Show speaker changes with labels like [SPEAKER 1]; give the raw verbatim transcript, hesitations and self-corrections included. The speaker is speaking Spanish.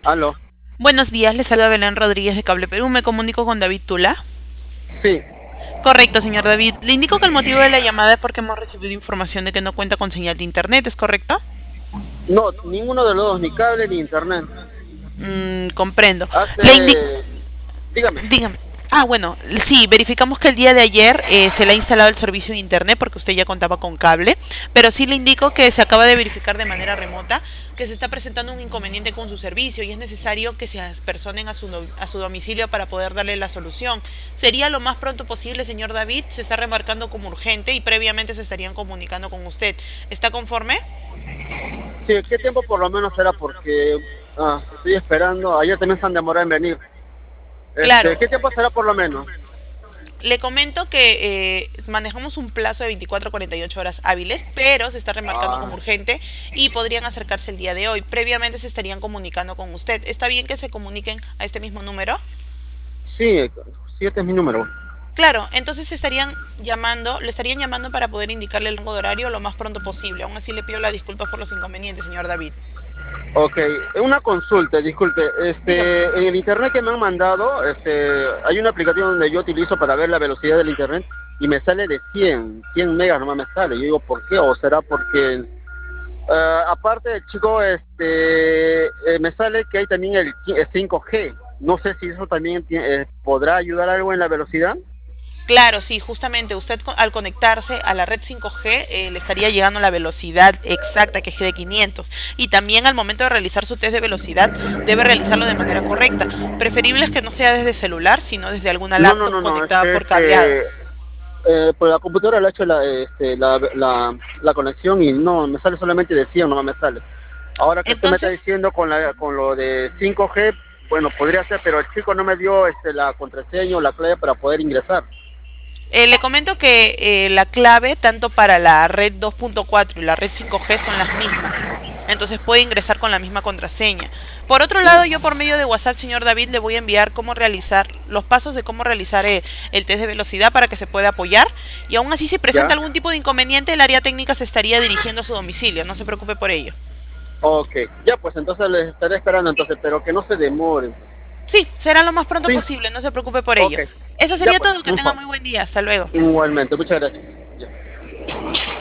[SPEAKER 1] Aló.
[SPEAKER 2] Buenos días, les saluda Belén Rodríguez de Cable Perú. Me comunico con David Tula.
[SPEAKER 1] Sí.
[SPEAKER 2] Correcto, señor David. Le indico que el motivo de la llamada es porque hemos recibido información de que no cuenta con señal de internet, ¿es correcto?
[SPEAKER 1] No, ninguno de los dos, ni cable ni internet.
[SPEAKER 2] Mm, comprendo. Le indico...
[SPEAKER 1] Hace... Dígame.
[SPEAKER 2] Dígame. Ah, bueno, sí, verificamos que el día de ayer eh, se le ha instalado el servicio de internet porque usted ya contaba con cable, pero sí le indico que se acaba de verificar de manera remota que se está presentando un inconveniente con su servicio y es necesario que se personen a su, no- a su domicilio para poder darle la solución. Sería lo más pronto posible, señor David, se está remarcando como urgente y previamente se estarían comunicando con usted. ¿Está conforme?
[SPEAKER 1] Sí, ¿qué tiempo por lo menos será? Porque ah, estoy esperando. Ayer también se han demorado en venir.
[SPEAKER 2] Claro,
[SPEAKER 1] Este, ¿qué tiempo será por lo menos?
[SPEAKER 2] le comento que eh, manejamos un plazo de veinticuatro a cuarenta y ocho horas hábiles, pero se está remarcando como
[SPEAKER 1] Ah,
[SPEAKER 2] urgente y podrían acercarse el día de hoy. Previamente se estarían comunicando con usted. ¿Está bien que se comuniquen a este mismo número?
[SPEAKER 1] sí, sí, este es mi número.
[SPEAKER 2] Claro, entonces se estarían llamando, le estarían llamando para poder indicarle el rango de horario lo más pronto posible. Aún así le pido las disculpas por los inconvenientes, señor David.
[SPEAKER 1] Ok, una consulta, disculpe.
[SPEAKER 2] Dígame.
[SPEAKER 1] Este, en el internet que me han mandado, este, hay una aplicación donde yo utilizo para ver la velocidad del internet y me sale de cien, cien megas nomás me sale. Yo digo, ¿por qué? ¿O será porque Uh, aparte, chico, este, eh, me sale que hay también el cinco G. No sé si eso también eh, podrá ayudar algo en la velocidad.
[SPEAKER 2] Claro, sí, justamente usted al conectarse a la red cinco G eh, le estaría llegando la velocidad exacta que es de quinientos y también al momento de realizar su test de velocidad debe realizarlo de manera correcta. Preferible es que no sea desde celular, sino desde alguna
[SPEAKER 1] No, no,
[SPEAKER 2] laptop
[SPEAKER 1] no, no.
[SPEAKER 2] conectada
[SPEAKER 1] Este,
[SPEAKER 2] por cableado.
[SPEAKER 1] este, eh, por la computadora le he hecho la, este, la, la, la conexión y no, me sale solamente de cien, no me sale. Ahora que usted me está
[SPEAKER 2] Entonces,
[SPEAKER 1] diciendo con, la, con lo de cinco G, bueno, podría ser, pero el chico no me dio este, la contraseña o la clave para poder ingresar.
[SPEAKER 2] Eh, le comento que eh, la clave tanto para la red dos punto cuatro y la red cinco G son las mismas. Entonces puede ingresar con la misma contraseña. Por otro lado, yo por medio de WhatsApp, señor David, le voy a enviar cómo realizar los pasos de cómo realizar el, el test de velocidad para que se pueda apoyar. Y aún así, si presenta
[SPEAKER 1] ¿Ya?
[SPEAKER 2] algún tipo de inconveniente, el área técnica se estaría dirigiendo a su domicilio. No se preocupe por ello.
[SPEAKER 1] Ok, ya pues entonces les estaré esperando entonces, pero que no se demoren.
[SPEAKER 2] Sí, será lo más pronto
[SPEAKER 1] Sí,
[SPEAKER 2] posible. No se preocupe por ello.
[SPEAKER 1] ok,
[SPEAKER 2] Eso
[SPEAKER 1] ya
[SPEAKER 2] sería
[SPEAKER 1] pues,
[SPEAKER 2] todo. Que
[SPEAKER 1] un
[SPEAKER 2] tenga
[SPEAKER 1] fa-
[SPEAKER 2] muy buen día. Hasta luego.
[SPEAKER 1] igualmente, muchas gracias. Ya.